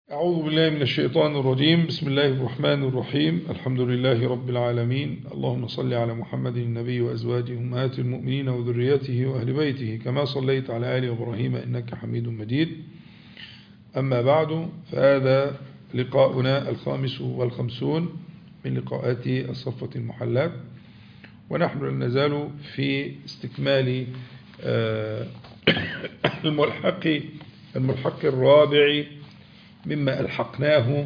أعوذ بالله من الشيطان الرجيم. بسم الله الرحمن الرحيم. الحمد لله رب العالمين. اللهم صل على محمد النبي وأزواجه أمهات المؤمنين وذريته وأهل بيته كما صليت على آل إبراهيم إنك حميد مجيد. أما بعد، فهذا لقاؤنا 55 من لقاءات الصفة المحلات، ونحن لا نزال في استكمال الملحق الرابع مما ألحقناه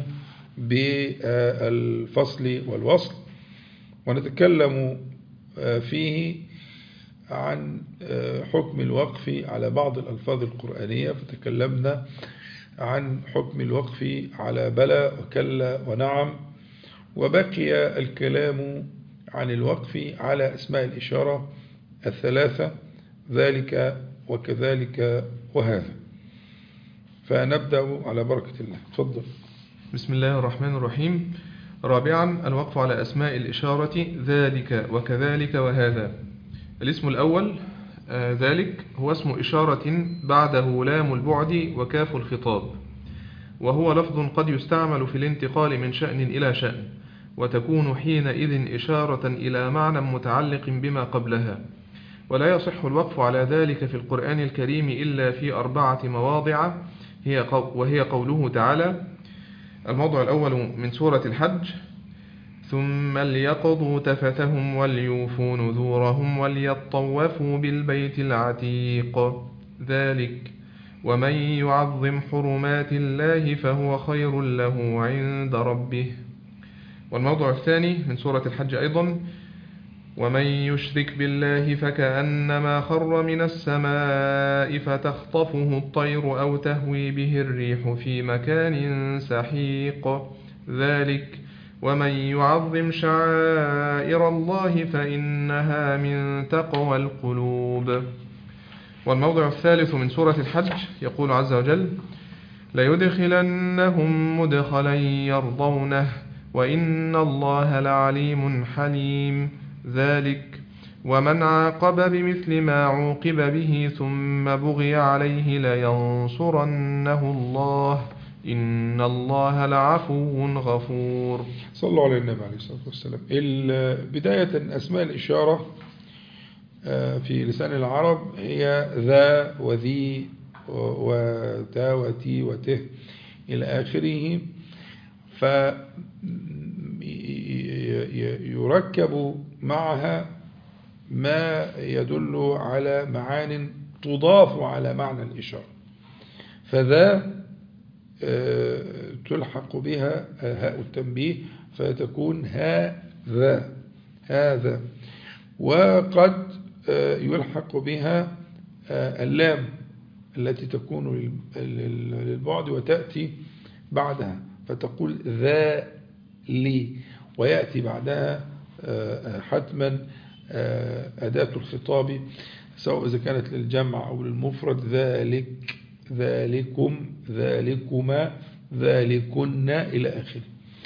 بالفصل والوصل، ونتكلم فيه عن حكم الوقف على بعض الألفاظ القرآنية. فتكلمنا عن حكم الوقف على بلى وكلا ونعم، وبقي الكلام عن الوقف على أسماء الإشارة الثلاثة: ذلك وكذلك وهذا. فنبدأ على بركة الله. تفضل. بسم الله الرحمن الرحيم. رابعا، الوقف على أسماء الإشارة ذلك وكذلك وهذا. الاسم الأول ذلك هو اسم إشارة بعده لام البعد وكاف الخطاب، وهو لفظ قد يستعمل في الانتقال من شأن إلى شأن، وتكون حينئذ إشارة إلى معنى متعلق بما قبلها. ولا يصح الوقف على ذلك في القرآن الكريم إلا في 4 مواضع، وهي قوله تعالى: الموضع الأول من سورة الحج: ثم ليقضوا تفثهم وليوفوا نذورهم وليطوفوا بالبيت العتيق، ذلك ومن يعظم حرمات الله فهو خير له عند ربه. والموضع الثاني من سورة الحج أيضا: ومن يشرك بالله فكأنما خر من السماء فتخطفه الطير أو تهوي به الريح في مكان سحيق، ذلك ومن يعظم شعائر الله فإنها من تقوى القلوب. والموضع الثالث من سورة الحج يقول عز وجل: ليدخلنهم مدخلا يرضونه وإن الله لعليم حليم، ذلك ومن عاقب بمثل ما عوقب به ثم بغي عليه لينصرنه الله إن الله لعفو غفور. صلوا على النبي عليه الصلاة والسلام. بداية أسماء الإشارة في لسان العرب هي ذا وذي وتا وتي وته إلى آخره، فيركب معها ما يدل على معان تضاف على معنى الإشارة. فذا تلحق بها هاء التنبيه فتكون هذا، وقد يلحق بها اللام التي تكون للبعد وتأتي بعدها فتقول ذا لي، ويأتي بعدها حتما أداة الخطاب سواء إذا كانت للجمع أو للمفرد: ذلك، ذلكم، ذلكما، ذلكن إلى آخره.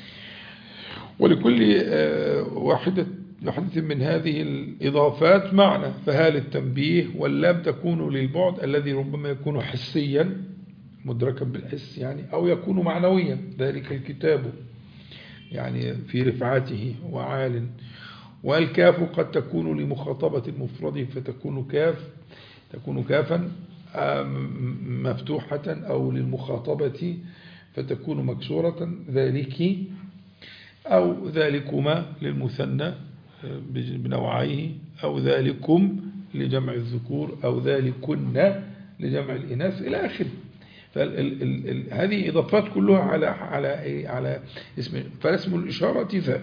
ولكل واحدة من هذه الإضافات معنى، فها للتنبيه، واللام تكون للبعد الذي ربما يكون حسيا مدركا بالحس يعني، أو يكون معنويا: ذلك الكتاب يعني في رفعته وعال. والكاف قد تكون لمخاطبة المفرد فتكون كافا مفتوحة، أو للمخاطبة فتكون مكسورة: ذلك، أو ذلكما للمثنى بنوعيه، أو ذلكم لجمع الذكور، أو ذلكن لجمع الإناث إلى آخره. هذه إضافات كلها على اسم، فاسم الإشارة ذا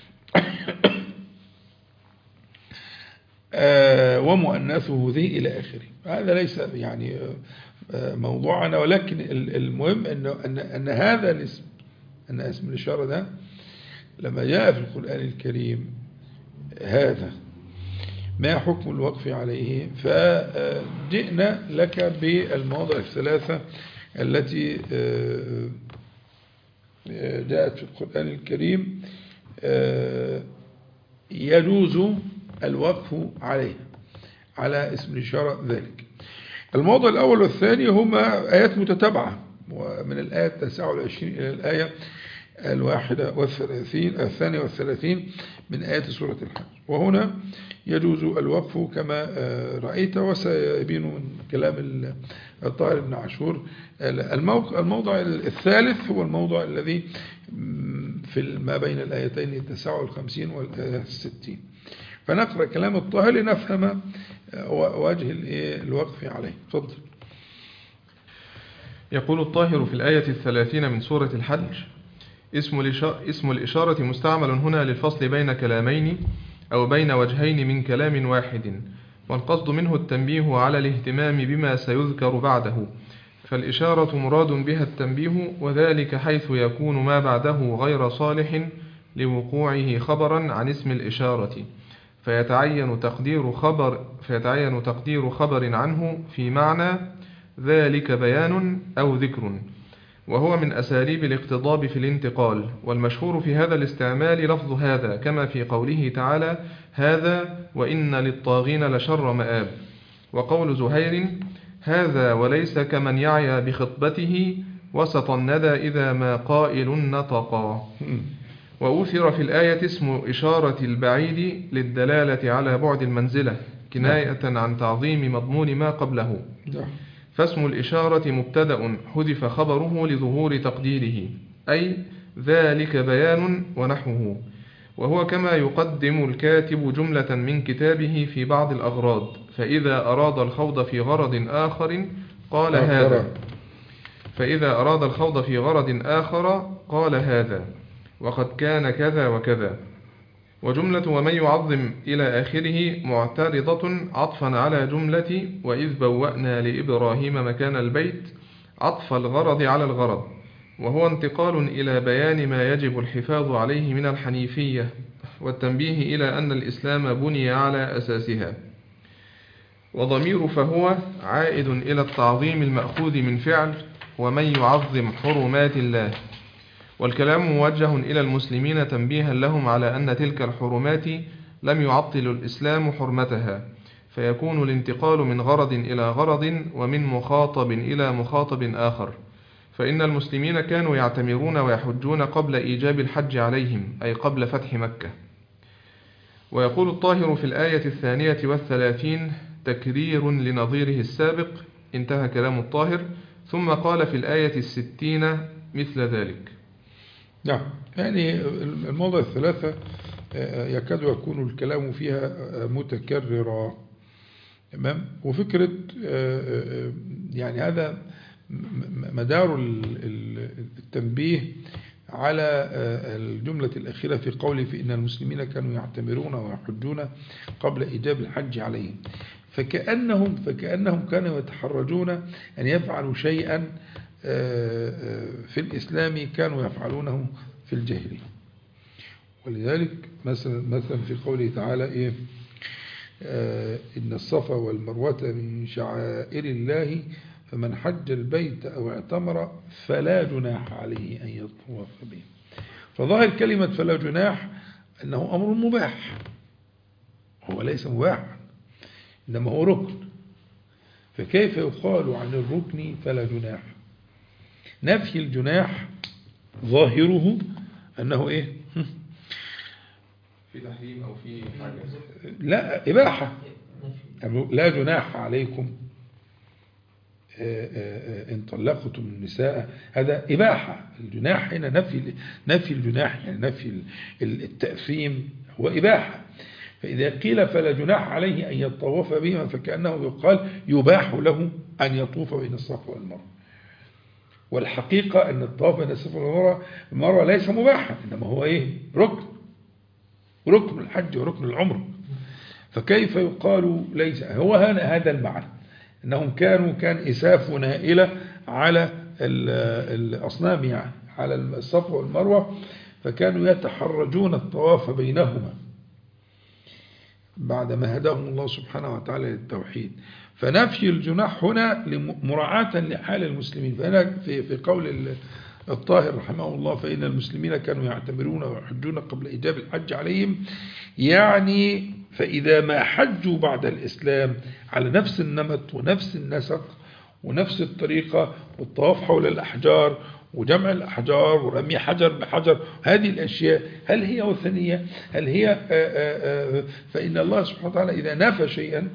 ومؤنثه ذي إلى آخره. هذا ليس يعني موضوعنا، ولكن المهم أن هذا الاسم، أن اسم الإشارة ده لما جاء في القرآن الكريم هذا ما حكم الوقف عليه، فجئنا لك بالمواضع الثلاثة التي جاءت في القرآن الكريم يجوز الوقف عليه على اسم الإشارة ذلك. الموضع الأول والثاني هما آيات متتابعة، ومن الآية 29 إلى الآية 31 من آيات سورة الحج. وهنا يجوز الوقف كما رأيت، وسيبين من كلام الطاهر بن عاشور. الموضع الثالث هو الموضع الذي في ما بين الآيتين 59 والآية 60. فنقرأ كلام الطاهر لنفهم وجه الوقف عليه. تفضل. يقول الطاهر في الآية 30 من سورة الحج: اسم الإشارة مستعمل هنا للفصل بين كلامين أو بين وجهين من كلام واحد، والقصد منه التنبيه على الاهتمام بما سيذكر بعده، فالإشارة مراد بها التنبيه، وذلك حيث يكون ما بعده غير صالح لوقوعه خبرا عن اسم الإشارة، فيتعين تقدير خبر عنه في معنى ذلك بيان أو ذكر، وهو من أساليب الاقتضاب في الانتقال. والمشهور في هذا الاستعمال لفظ هذا، كما في قوله تعالى: هذا وإن للطاغين لشر مآب. وقول زهير: هذا وليس كمن يعيا بخطبته وسط الندى إذا ما قائل نطقا. وأوثر في الآية اسم إشارة البعيد للدلالة على بعد المنزلة، كناية عن تعظيم مضمون ما قبله. فاسم الإشارة مبتدأ حذف خبره لظهور تقديره، أي ذلك بيان ونحوه، وهو كما يقدم الكاتب جملة من كتابه في بعض الأغراض، فإذا أراد الخوض في غرض آخر قال هذا، قال هذا، وقد كان كذا وكذا. وجملة ومن يعظم إلى آخره معترضة عطفا على جملة وإذ بوأنا لإبراهيم مكان البيت، عطف الغرض على الغرض، وهو انتقال إلى بيان ما يجب الحفاظ عليه من الحنيفية، والتنبيه إلى أن الإسلام بني على أساسها. وضمير فهو عائد إلى التعظيم المأخوذ من فعل ومن يعظم حرمات الله، والكلام موجه إلى المسلمين تنبيها لهم على أن تلك الحرمات لم يعطل الإسلام حرمتها، فيكون الانتقال من غرض إلى غرض ومن مخاطب إلى مخاطب آخر، فإن المسلمين كانوا يعتمرون ويحجون قبل إيجاب الحج عليهم، أي قبل فتح مكة. ويقول الطاهر في الآية 32 تكرير لنظيره السابق، انتهى كلام الطاهر، ثم قال في الآية 60 مثل ذلك. نعم، يعني الموضع الثلاثة يكاد يكون الكلام فيها متكررا، تمام. وفكرة يعني هذا مدار التنبيه على الجملة الأخيرة في قوله في إن المسلمين كانوا يعتمرون ويحجون قبل إيجاب الحج عليهم، فكأنهم كانوا يتحرجون أن يفعلوا شيئا في الإسلام كانوا يفعلونه في الجاهلية. ولذلك مثلا في قوله تعالى إيه؟ إن الصفا والمروة من شعائر الله فمن حج البيت أو اعتمر فلا جناح عليه أن يطوف به. فظاهر كلمة فلا جناح أنه أمر مباح، هو ليس مباحا إنما هو ركن، فكيف يقال عن الركن فلا جناح؟ نفي الجناح ظاهره أنه إيه؟ في تحريم أو في حاجة، لا، إباحة. لا جناح عليكم إن طلقتم النساء، هذا إباحة. الجناح هنا نفي الجناح، يعني نفي التأثيم هو إباحة. فإذا قيل فلا جناح عليه أن يطوف بهما فكأنه يقال يباح له أن يطوف بين الصفا والمروة. والحقيقة أن الطواف بين الصفا والمروة ليس مباحا، إنما هو إيه؟ ركن الحج وركن العمر. فكيف يقال ليس؟ هو هذا المعنى، أنهم كان إساف نائلة على الأصنام، يعني على الصفا والمروة، فكانوا يتحرجون الطواف بينهما بعدما هداهم الله سبحانه وتعالى للتوحيد. فنفي الجناح هنا مراعاة لحال المسلمين. فهنا في قول الطاهر رحمه الله فإن المسلمين كانوا يعتمرون ويحجون قبل إيجاب الحج عليهم، يعني فإذا ما حجوا بعد الإسلام على نفس النمط ونفس النسق ونفس الطريقة والطواف حول الأحجار وجمع الأحجار ورمي حجر بحجر، هذه الأشياء هل هي وثنية؟ هل هي فإن الله سبحانه وتعالى إذا نفى شيئا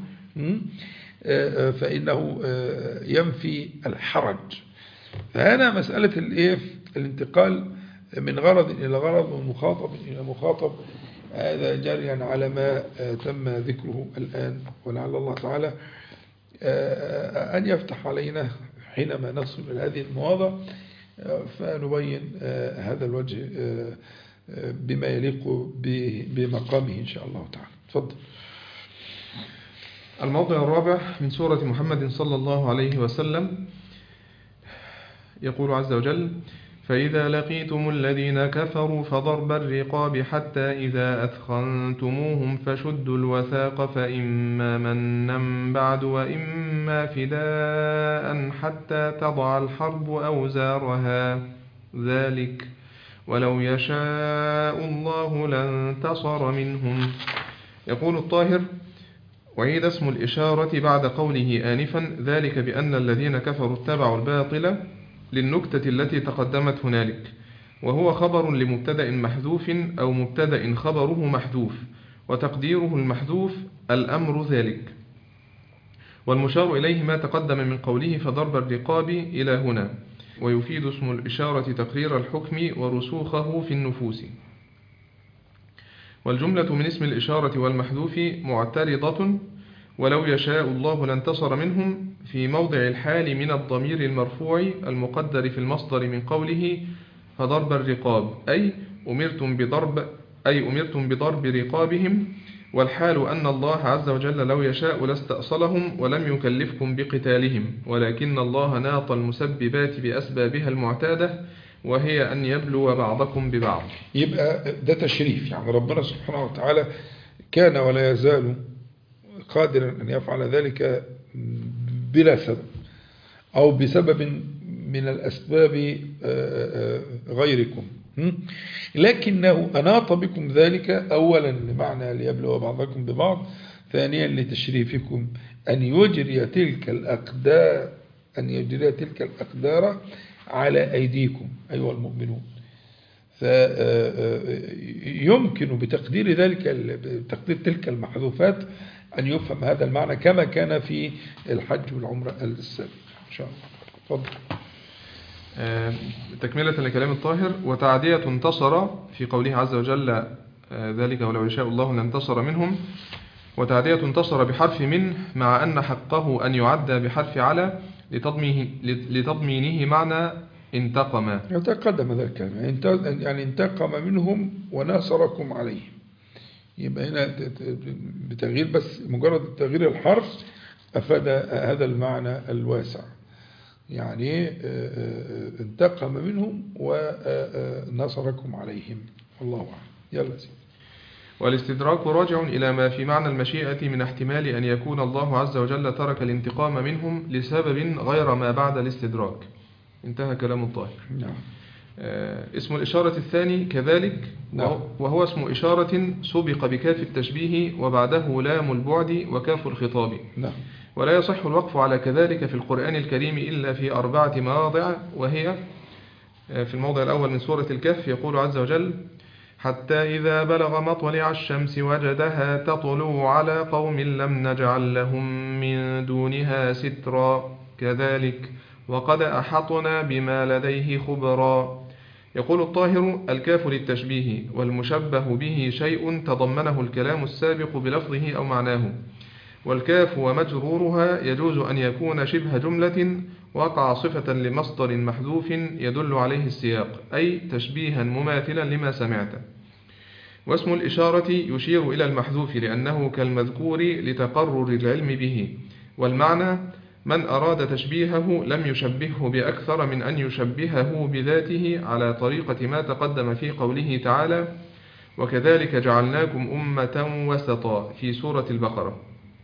فإنه ينفي الحرج. فهنا مسألة الانتقال من غرض إلى غرض ومن مخاطب إلى مخاطب، هذا جاريا على ما تم ذكره الآن، ولعل الله تعالى أن يفتح علينا حينما نصل إلى هذه المواضع فنبين هذا الوجه بما يليق بمقامه إن شاء الله تعالى. تفضل. الموضع الرابع من سورة محمد صلى الله عليه وسلم، يقول عز وجل: فإذا لقيتم الذين كفروا فضرب الرقاب حتى إذا أثخنتموهم فشدوا الوثاق فإما منا بعد وإما فداء حتى تضع الحرب أوزارها، ذلك ولو يشاء الله لانتصر منهم. يقول الطاهر: وعيد اسم الإشارة بعد قوله آنفا ذلك بأن الذين كفروا اتبعوا الباطل للنكتة التي تقدمت هنالك، وهو خبر لمبتدأ محذوف أو مبتدأ خبره محذوف، وتقديره المحذوف الأمر ذلك، والمشار إليه ما تقدم من قوله فضرب الرقاب إلى هنا، ويفيد اسم الإشارة تقرير الحكم ورسوخه في النفوس. والجملة من اسم الإشارة والمحذوف معترضة، ولو يشاء الله لانتصر منهم، في موضع الحال من الضمير المرفوع المقدر في المصدر من قوله فضرب الرقاب، أي أمرتم بضرب رقابهم، والحال أن الله عز وجل لو يشاء لاستأصلهم ولم يكلفكم بقتالهم، ولكن الله ناط المسببات بأسبابها المعتادة، وهي أن يبلو بعضكم ببعض. يبقى ده تشريف، يعني ربنا سبحانه وتعالى كان ولا يزال قادرا أن يفعل ذلك بلا سبب أو بسبب من الأسباب غيركم، لكنه أناط بكم ذلك أولا لمعنى ليبلو بعضكم ببعض، ثانيا لتشريفكم أن يجري تلك الأقدار على أيديكم أيها المؤمنون. فيمكن بتقدير تلك المحذوفات أن يفهم هذا المعنى كما كان في الحج والعمرة السابق إن شاء الله. تفضل. تكملة لكلام الطاهر: وتعدية انتصر في قوله عز وجل ذلك ولو يشاء الله لانتصر منهم، وتعدية انتصر بحرف من، مع أن حقه أن يعدى بحرف على لتضمينه معنى انتقم. تقدم ذلك يعني انتقم منهم وناصركم عليهم. يبقى هنا بتغيير بس مجرد تغيير الحرف أفاد هذا المعنى الواسع، يعني انتقم منهم ونصركم عليهم. الله أعلم. يلا سيدي. والاستدراك راجع إلى ما في معنى المشيئة من احتمال أن يكون الله عز وجل ترك الانتقام منهم لسبب غير ما بعد الاستدراك. انتهى كلام الطاهر. نعم. اسم الإشارة الثاني كذلك، نعم. وهو اسم إشارة سبق بكاف التشبيه وبعده لام البعد وكاف الخطاب. نعم. ولا يصح الوقف على كذلك في القرآن الكريم إلا في 4 مواضع، وهي في الموضع الأول من سورة الكهف يقول عز وجل: حتى إذا بلغ مطلع الشمس وجدها تطلع على قوم لم نجعل لهم من دونها سترا كذلك وقد أحطنا بما لديه خبرا. يقول الطاهر: الكاف للتشبيه، والمشبه به شيء تضمنه الكلام السابق بلفظه أو معناه، والكاف ومجرورها يجوز أن يكون شبه جملة وقع صفة لمصدر محذوف يدل عليه السياق، أي تشبيها مماثلا لما سمعت. واسم الإشارة يشير إلى المحذوف لأنه كالمذكور لتقرر العلم به، والمعنى من أراد تشبيهه لم يشبهه بأكثر من أن يشبهه بذاته على طريقة ما تقدم في قوله تعالى: وكذلك جعلناكم أمة وسطا في سورة البقرة.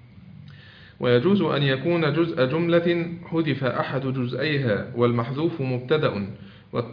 ويجوز أن يكون جزء جملة حذف أحد جزئيها والمحذوف مبتدأ،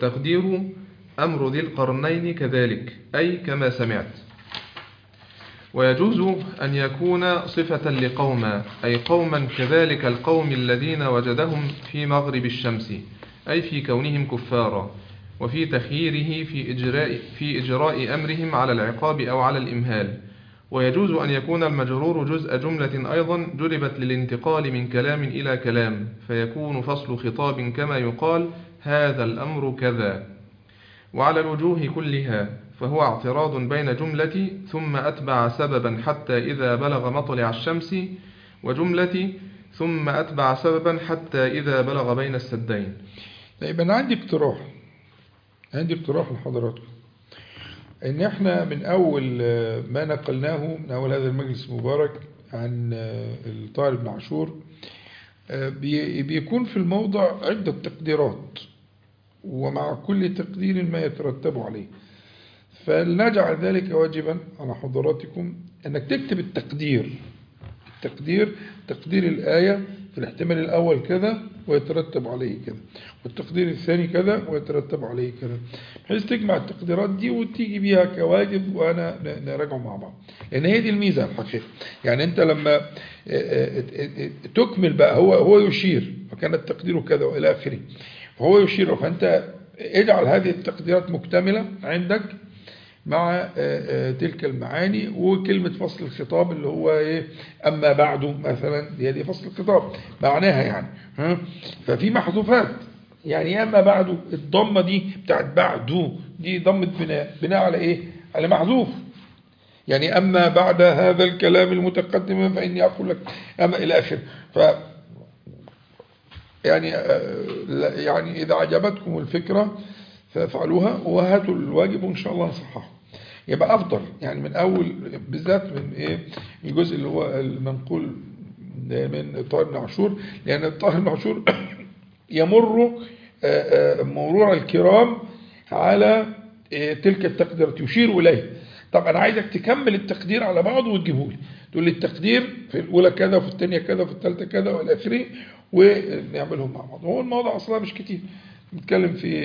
والتقدير أمر ذي القرنين كذلك، أي كما سمعت. ويجوز أن يكون صفة لقوما، أي قوما كذلك القوم الذين وجدهم في مغرب الشمس، أي في كونهم كفارا، وفي تخييره في إجراء أمرهم على العقاب أو على الإمهال. ويجوز أن يكون المجرور جزء جملة أيضا جلبت للانتقال من كلام إلى كلام، فيكون فصل خطاب كما يقال هذا الأمر كذا. وعلى الوجوه كلها فهو اعتراض بين جملة ثم أتبع سببا حتى إذا بلغ مطلع الشمس، وجملة ثم أتبع سببا حتى إذا بلغ بين السدين. طيب أنا عندي اقتراح لحضراتكم، إن إحنا من أول ما نقلناه من أول هذا المجلس المبارك عن الطاهر بن عاشور بيكون في الموضع عدة تقديرات، ومع كل تقدير ما يترتب عليه، فلنجعل ذلك واجبا على حضراتكم أنك تكتب تقدير الآية في الاحتمال الأول كذا ويترتب عليه كذا، والتقدير الثاني كذا ويترتب عليه كذا، بحيث تجمع التقديرات دي وتيجي بيها كواجب وأنا نراجعه مع بعض، لأن هي دي الميزة الحقيقة. يعني أنت لما تكمل بقى، هو يشير وكان التقدير كذا وإلى آخره، فهو يشير، فأنت اجعل هذه التقديرات مكتملة عندك مع تلك المعاني، وكلمة فصل الخطاب اللي هو إيه، أما بعده مثلا، دي فصل الخطاب معناها يعني ففي محذوفات، يعني أما بعده الضمة دي بتاعت بعده دي ضمة بناء على إيه، على محذوف، يعني أما بعد هذا الكلام المتقدم فإني أقول لك أما إلى آخر. يعني إذا عجبتكم الفكرة فافعلوها وهاتوا الواجب وإن شاء الله نصححه، يبقى أفضل. يعني من أول بالذات من إيه الجزء اللي هو المنقول من الطاهر بن عاشور، لأن الطاهر بن عاشور يمر مرور الكرام على تلك التقديرات يشير إليه. طب أنا عايزك تكمل التقدير على بعضه وتجيبه لي، تقول لي التقدير في الأولى كذا وفي الثانية كذا وفي الثالثة كذا والى آخره، ونعملهم مع بعض. وهو الموضوع أصلا مش كتير، نتكلم في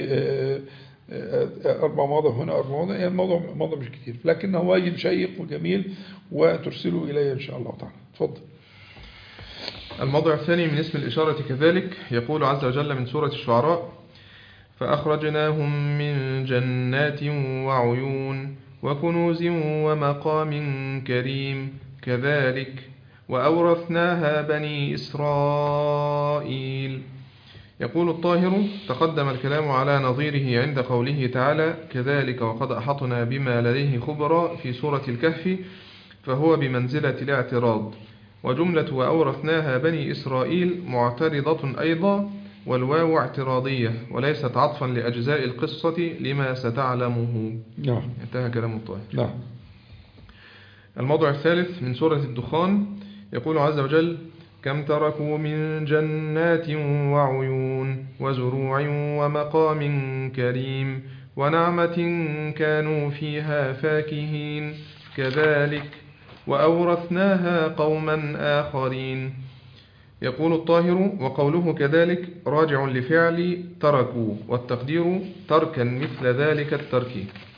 4 مواضع هنا 4 مواضع، يعني الموضوع مش كتير، لكنه واجب شيق وجميل وترسلوا إلي إن شاء الله تعالى. تفضل. الموضوع الثاني من اسم الإشارة كذلك، يقول عز وجل من سورة الشعراء: فأخرجناهم من جنات وعيون وكنوز ومقام كريم كذلك وأورثناها بني إسرائيل. يقول الطاهر: تقدم الكلام على نظيره عند قوله تعالى كذلك وقد أحطنا بما لديه خبرا في سورة الكهف، فهو بمنزلة الاعتراض. وجملة وأورثناها بني إسرائيل معترضة أيضا، والواو اعتراضية وليست عطفا لأجزاء القصة لما ستعلمه. نعم. انتهى كلام الطاهر. نعم. الموضوع الثالث من سورة الدخان، يقول عز وجل: كم تركوا من جنات وعيون وزروع ومقام كريم ونعمة كانوا فيها فاكهين كذلك وأورثناها قوما آخرين. يقول الطاهر: وقوله كذلك راجع لفعل تركوا، والتقدير تركا مثل ذلك الترك،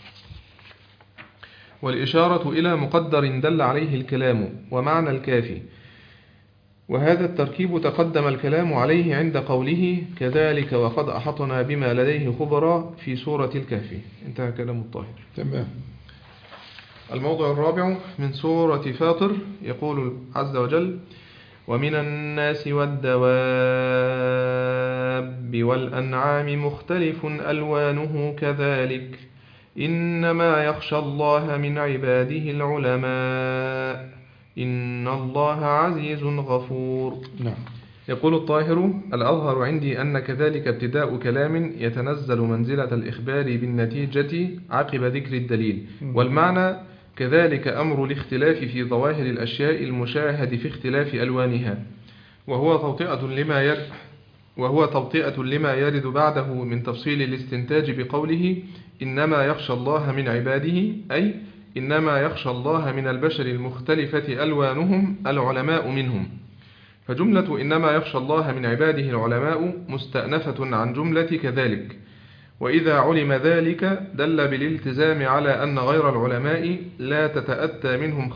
والإشارة إلى مقدر دل عليه الكلام ومعنى الكافي، وهذا التركيب تقدم الكلام عليه عند قوله كذلك وقد أحطنا بما لديه خبرا في سورة الكهف. انتهى كلام الطاهر. تمام. الموضوع الرابع من سورة فاطر، يقول عز وجل: ومن الناس والدواب والأنعام مختلف ألوانه كذلك إنما يخشى الله من عباده العلماء إن الله عزيز غفور. نعم. يقول الطاهر: الأظهر عندي أن كذلك ابتداء كلام يتنزل منزلة الإخبار بالنتيجة عقب ذكر الدليل، والمعنى كذلك أمر الاختلاف في ظواهر الأشياء المشاهد في اختلاف ألوانها، وهو توطئة لما يرد بعده من تفصيل الاستنتاج بقوله إنما يخشى الله من عباده، أي إنما يخشى الله من البشر المختلفة ألوانهم العلماء منهم. فجملة إنما يخشى الله من عباده العلماء مستأنفة عن جملة كذلك، وإذا علم ذلك دل بالالتزام على أن غير العلماء لا تتأتى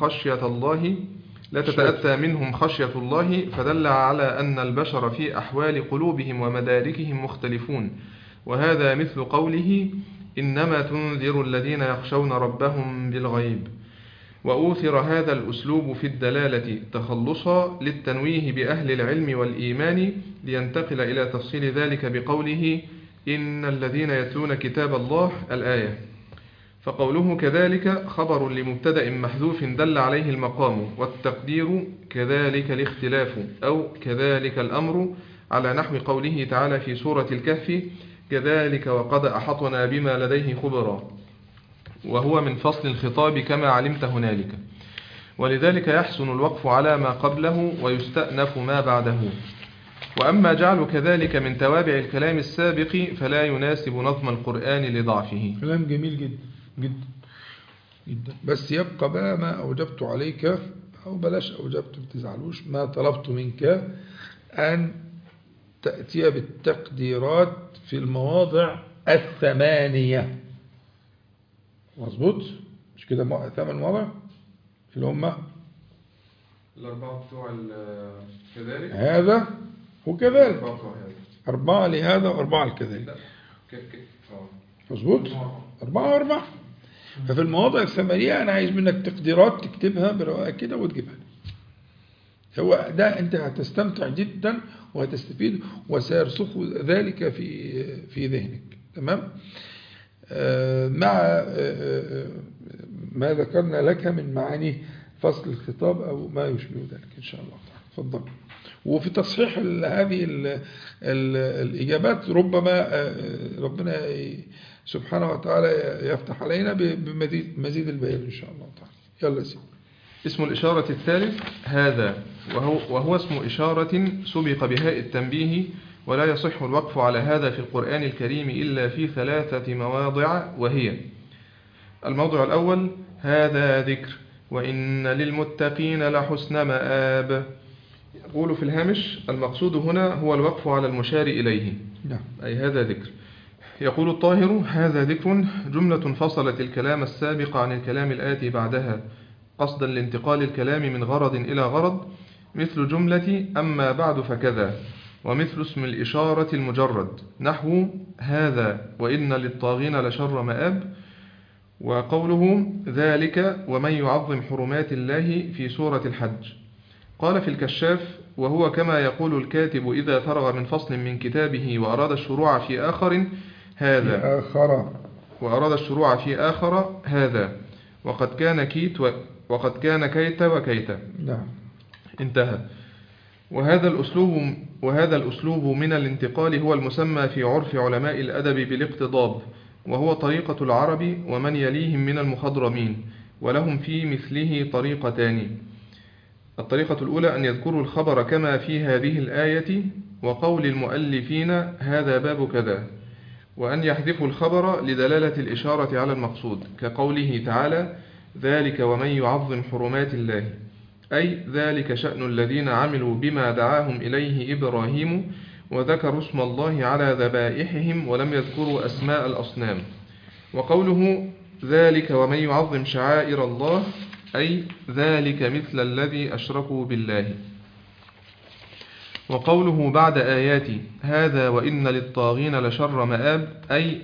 منهم خشية الله، فدل على أن البشر في أحوال قلوبهم ومداركهم مختلفون، وهذا مثل قوله إنما تنذر الذين يخشون ربهم بالغيب. وأوثر هذا الأسلوب في الدلالة تخلصا للتنويه بأهل العلم والإيمان، لينتقل إلى تفصيل ذلك بقوله إن الذين يتلون كتاب الله الآية. فقوله كذلك خبر لمبتدأ محذوف دل عليه المقام، والتقدير كذلك الاختلاف أو كذلك الأمر، على نحو قوله تعالى في سورة الكهف كذلك وقد أحطنا بما لديه خبرا، وهو من فصل الخطاب كما علمت هنالك. ولذلك يحسن الوقف على ما قبله ويستأنف ما بعده. وأما جعل كذلك من توابع الكلام السابق فلا يناسب نظم القرآن لضعفه. كلام جميل جدا جدا جدا، بس يبقى بقى ما أوجبت عليك، أو بلاش أوجبت بتزعلوش، ما طلبت منك أن تأتي بالتقديرات في المواضع الثمانية. مظبوط؟ مش كده 8 مواضع في الأمة؟ الأربعة بتوع كذلك هذا وكذلك، 4 لهذا و4 لكذلك. مظبوط؟ 4 و4. ففي المواضع الثمانية أنا عايز منك تقديرات تكتبها برواقة كده وتجيبها. هو ده أنت هتستمتع جدا وهتستفيد، وسيرسخ ذلك في ذهنك. تمام؟ مع ما ذكرنا لك من معاني فصل الخطاب أو ما يشبه ذلك إن شاء الله تعالى. تفضل. وفي تصحيح هذه الإجابات ربما ربنا سبحانه وتعالى يفتح علينا بمزيد البيان إن شاء الله تعالى. يلا سيدي. اسم الإشارة الثالث هذا، وهو اسم إشارة سبق بهاء التنبيه، ولا يصح الوقف على هذا في القرآن الكريم إلا في 3 مواضع، وهي: الموضع الأول هذا ذكر وإن للمتقين لحسن مآب. يقول في الهامش المقصود هنا هو الوقف على المشار إليه، أي هذا ذكر. يقول الطاهر هذا ذكر جملة فصلت الكلام السابق عن الكلام الآتي بعدها قصدا لانتقال الكلام من غرض إلى غرض، مثل جملة أما بعد فكذا، ومثل اسم الإشارة المجرد نحو هذا وإن للطاغين لشر مآب، وقوله ذلك ومن يعظم حرمات الله في سورة الحج. قال في الكشاف وهو كما يقول الكاتب إذا فرغ من فصل من كتابه وأراد الشروع في آخر هذا، وأراد الشروع في آخر هذا، وقد كان كيت وكيت. نعم. انتهى. وهذا الأسلوب من الانتقال هو المسمى في عرف علماء الأدب بالاقتضاب، وهو طريقة العرب ومن يليهم من المخضرمين، ولهم في مثله طريقتان. الطريقة الأولى أن يذكروا الخبر كما في هذه الآية وقول المؤلفين هذا باب كذا، وأن يحذفوا الخبر لدلالة الإشارة على المقصود، كقوله تعالى ذلك ومن يعظم حرمات الله، أي ذلك شأن الذين عملوا بما دعاهم إليه إبراهيم، وذكروا اسم الله على ذبائحهم ولم يذكروا أسماء الأصنام. وقوله ذلك ومن يعظم شعائر الله، أي ذلك مثل الذي أشركوا بالله. وقوله بعد آيات هذا وإن للطاغين لشر مآب، أي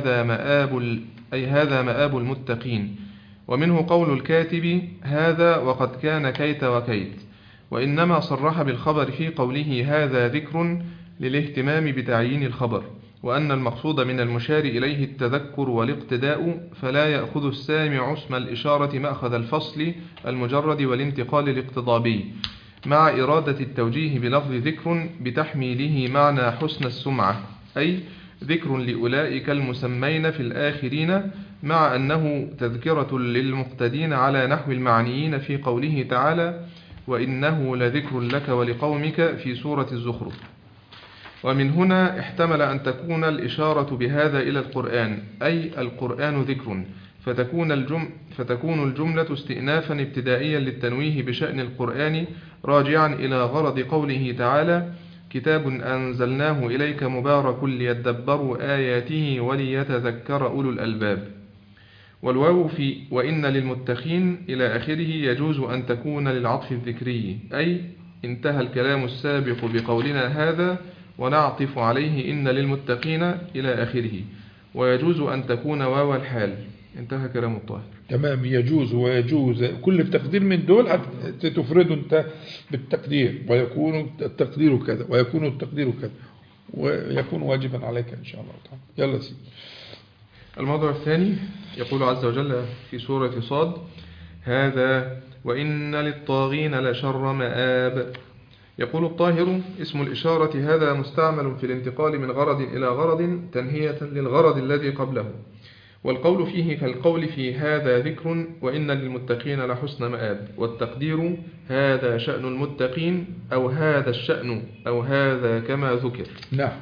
هذا مآب المتقين. ومنه قول الكاتب هذا وقد كان كيت وكيت، وإنما صرح بالخبر في قوله هذا ذكر للاهتمام بتعيين الخبر، وأن المقصود من المشار إليه التذكر والاقتداء، فلا يأخذ السامع اسم الإشارة مأخذ الفصل المجرد والانتقال الاقتضابي، مع إرادة التوجيه بلفظ ذكر بتحميله معنى حسن السمعة، أي ذكر لأولئك المسمين في الآخرين، مع أنه تذكرة للمقتدين على نحو المعنيين في قوله تعالى وإنه لذكر لك ولقومك في سورة الزخرف. ومن هنا احتمل أن تكون الإشارة بهذا إلى القرآن، أي القرآن ذكر، فتكون الجملة استئنافا ابتدائيا للتنويه بشأن القرآن، راجعا إلى غرض قوله تعالى كتاب أنزلناه إليك مبارك ليدبروا آياته وليتذكر أولو الألباب. والواو في وإن للمتقين إلى آخره يجوز أن تكون للعطف الذكري، أي انتهى الكلام السابق بقولنا هذا ونعطف عليه إن للمتقين إلى آخره، ويجوز أن تكون واو الحال. انتهى كلام الطاهر. تمام، يجوز ويجوز، كل التقدير من دول تفرده أنت بالتقدير، ويكون التقدير كذا ويكون التقدير كذا ويكون واجبا عليك إن شاء الله تعالى. يلا سيدي. الموضوع الثاني يقول عز وجل في سورة صاد: هذا وإن للطاغين لشر مآب. يقول الطاهر: اسم الإشارة هذا مستعمل في الانتقال من غرض إلى غرض تنهية للغرض الذي قبله، والقول فيه كالقول في هذا ذكر وإن للمتقين لحسن مآب، والتقدير هذا شأن المتقين أو هذا الشأن أو هذا كما ذكر. نعم.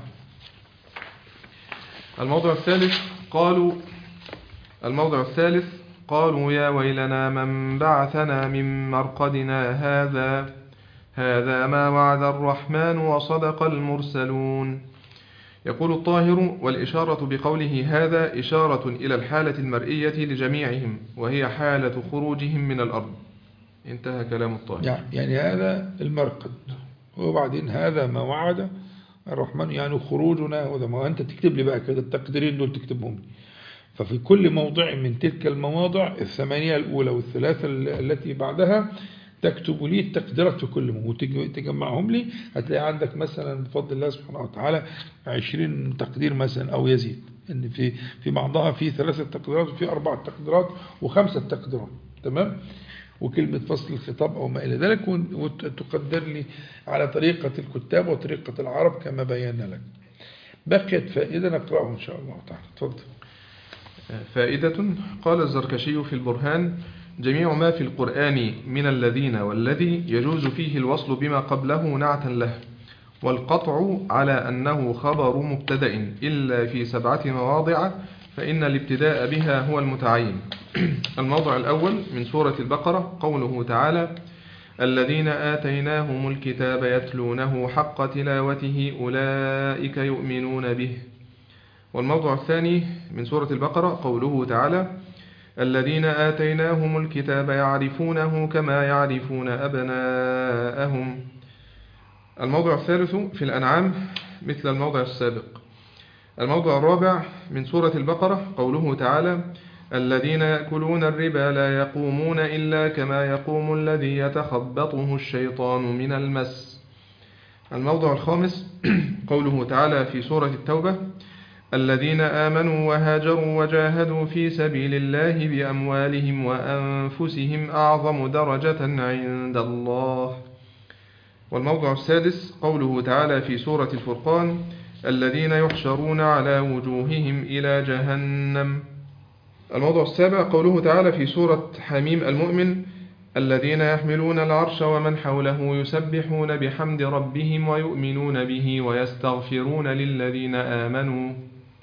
الموضع الثالث قالوا يا ويلنا من بعثنا من مرقدنا هذا ما وعد الرحمن وصدق المرسلون. يقول الطاهر: والإشارة بقوله هذا إشارة إلى الحالة المرئية لجميعهم، وهي حالة خروجهم من الأرض. انتهى كلام الطاهر. يعني هذا المرقد، وبعدين هذا ما وعد الرحمن، يعني خروجنا. وده ما أنت تكتب لي بقى كده التقديرين دول تكتبهم لي. ففي كل موضع من تلك المواضع 8 الأولى والثلاثة التي بعدها تكتب لي التقديرات في كل موضوع وتجمعهم لي. هتلاقي عندك مثلا بفضل الله سبحانه وتعالى 20 تقدير مثلا أو يزيد، إن في بعضها في 3 تقديرات وفي 4 تقديرات و5 تقديرات. تمام. وكلمة فصل الخطاب أو ما إلى ذلك، وتقدر لي على طريقة الكتاب وطريقة العرب كما بينا لك. بقيت فائدة نقرأه إن شاء الله تعالى. تفضل. فائدة. قال الزركشي في البرهان: جميع ما في القرآن من الذين والذي يجوز فيه الوصل بما قبله نعتا له، والقطع على أنه خبر مبتدأ إلا في 7 مواضع، فإن الابتداء بها هو المتعين. الموضع الأول من سورة البقرة قوله تعالى: الذين آتيناهم الكتاب يتلونه حق تلاوته أولئك يؤمنون به. والموضع الثاني من سورة البقرة قوله تعالى: الذين آتيناهم الكتاب يعرفونه كما يعرفون أبناءهم. الموضع الثالث في الأنعام مثل الموضع السابق. الموضع الرابع من سورة البقرة قوله تعالى: الذين يأكلون الربا لا يقومون إلا كما يقوم الذي يتخبطه الشيطان من المس. الموضع الخامس قوله تعالى في سورة التوبة: الذين آمنوا وهاجروا وجاهدوا في سبيل الله بأموالهم وأنفسهم أعظم درجة عند الله. والموضع السادس قوله تعالى في سورة الفرقان: الذين يحشرون على وجوههم إلى جهنم. الموضع السابع قوله تعالى في سورة حميم المؤمن: الذين يحملون العرش ومن حوله يسبحون بحمد ربهم ويؤمنون به ويستغفرون للذين آمنوا.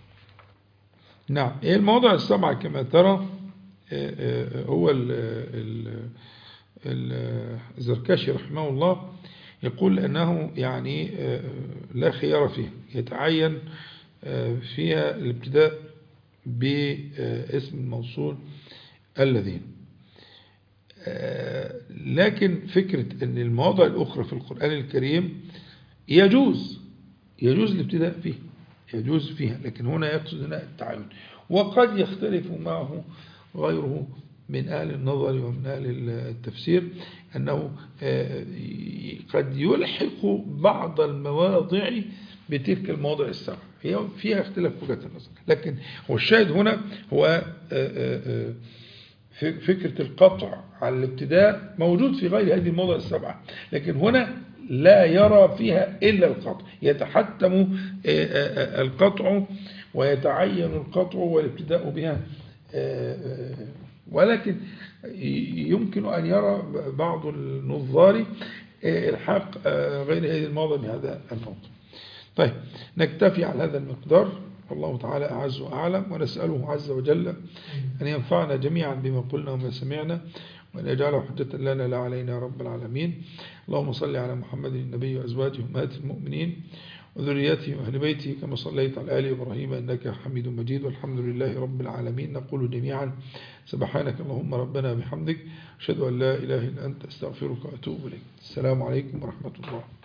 نعم. الموضع السبعة كما ترى هو الزركشي رحمه الله يقول أنه يعني لا خيار فيه، يتعين فيها الابتداء باسم الموصول الذين. لكن فكرة أن المواضع الأخرى في القرآن الكريم يجوز الابتداء فيه، يجوز فيها، لكن هنا يقصد هنا التعين. وقد يختلف معه غيره من أهل النظر ومن أهل التفسير أنه قد يلحق بعض المواضع بتلك المواضع السبع، هي فيها اختلاف وجهة النظر. لكن هو الشاهد هنا هو فكرة القطع على الابتداء موجود في غير هذه المواضع السبعة، لكن هنا لا يرى فيها إلا القطع، يتحتم القطع ويتعين القطع والابتداء بها، ولكن يمكن أن يرى بعض النظار الحق غير هذه المواضع بهذا الموضوع. طيب نكتفي على هذا المقدار، والله تعالى أعز وأعلم، ونسأله عز وجل أن ينفعنا جميعا بما قلنا وما سمعنا، وأن يجعله حجة لنا لا علينا يا رب العالمين. اللهم صل على محمد النبي وأزواجه أمهات المؤمنين وذريته وأهل بيته كما صليت على آل إبراهيم إنك حميد مجيد، والحمد لله رب العالمين. نقول جميعا سبحانك اللهم ربنا بحمدك، أشهد أن لا إله إلا أنت، أستغفرك وأتوب إليك. السلام عليكم ورحمة الله.